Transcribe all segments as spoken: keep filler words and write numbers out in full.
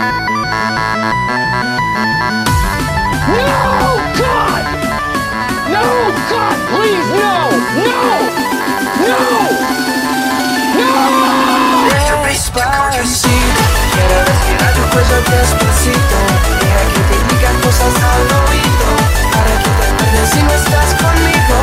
God! No, God, please, no! No! No! No! Despacito, quiero respirar tu cuello despacito. Deja que te diga cosas al oído, para que te pierdas si no estás conmigo.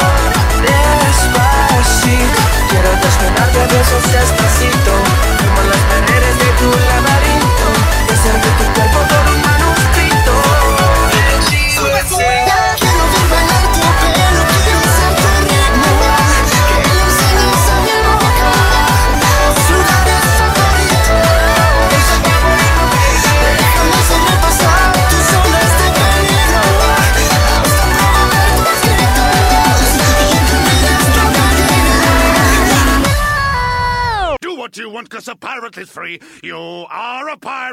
Despacito, quiero desnudarte a besos despacito, como las paredes de tu laberinto, y hacer de tu cuerpo todo un manuscrito. Súbete. Quiero ver bailar tu pelo, quiero ser tu ritmo, que le enseñes a mi boca tus lugares favoritos. Déjame sobrepasar tus zonas de peligro, hasta provocar tus gritos y que me des tu cariño. Do what you want, cause a pirate is free. You are a pirate.